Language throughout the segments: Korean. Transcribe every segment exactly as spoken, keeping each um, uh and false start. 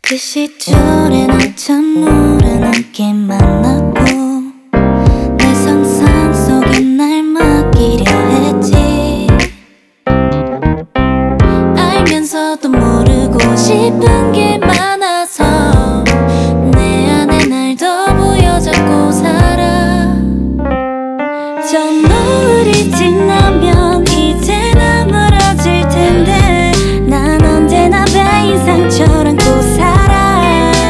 그 시절에 난 참 모르는 게 많았고 내 상상 속에 날 맡기려 했지. 알면서도 모르고 싶은 게 많아서 내 안에 날 더 부여잡고 살아. 저 노을이 지나면 이제 나무라질 텐데 난 언제나 베인 상처를 안고 살아.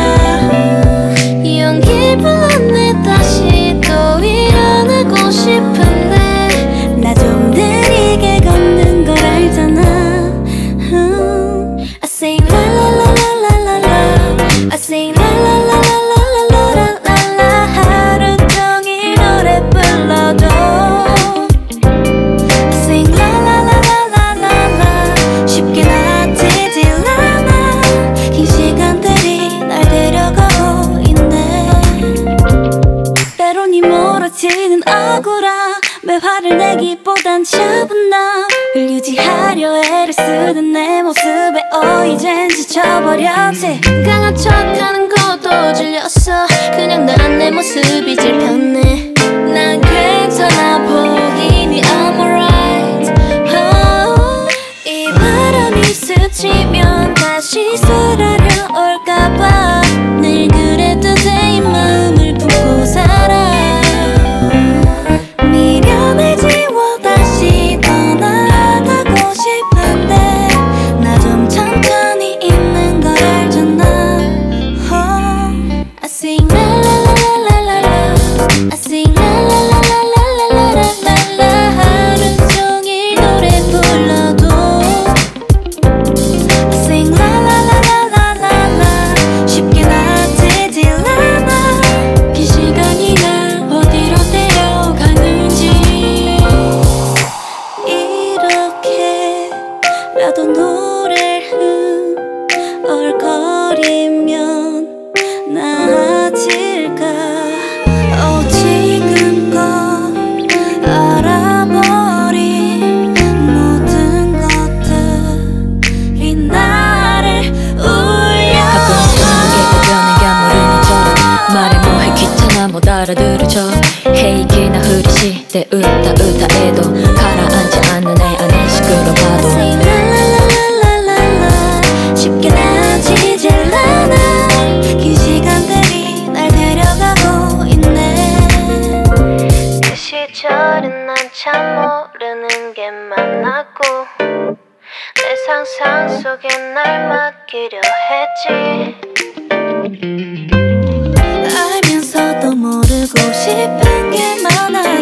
용기 불렀네 다시 또 일어나고 싶은데 나 좀 느리게 걷는 걸 알잖아. I say la la la la la la la I say la la la la la la la la la 하루 종일 노래 불러도 I sing la la la la la la la 쉽게 놔지질 않아. 긴 시간들이 날 데려가고 있네. 때론 이 멀어지는 억울함 매 화를 내기보단 차분함을 유지하려 애를 쓰는 내 모습에 어 이젠 지쳐버렸지. 강한 척하는 것도 질렸어. 그냥 난 내 모습이 제일 편해. 난 괜찮아 보이니 I'm alright. oh, 이 바람이 스치면 다시 쓰라려 올까봐 늘 그래도 내 마음을 품고 살아. 미련을 지워 다시 떠나가고 싶은데 나 좀 천천히 있는 걸 알잖아. oh, I sing la la la la la la I sing la la la la la la la la la 하루 종일 노래 불러도 I sing la la la la la la la 쉽게 놔지질 않아. 긴 시간이 날 어디로 데려가는지 이렇게라도 노래를 얼거리면 나아질까. oh, 지금껏 알아버린 모든 것들이 나를 울려. 가끔 웃는 게 대변한 게 모르는 척 말해 뭐해 귀찮아 못 알아들을 척 헤이기나 흐리시대 웃다 웃다 해도 가라앉지 않는 애 안에 시끄러봐도 Say la la la la la la 쉽게 나아지질 않아. 긴 시간들이 날 데려가고 있네. 그 시절엔 난 참 모르는 게 많았고 내 상상 속에 날 맡기려 했지. 알면서도 모르고 싶은 게 많아.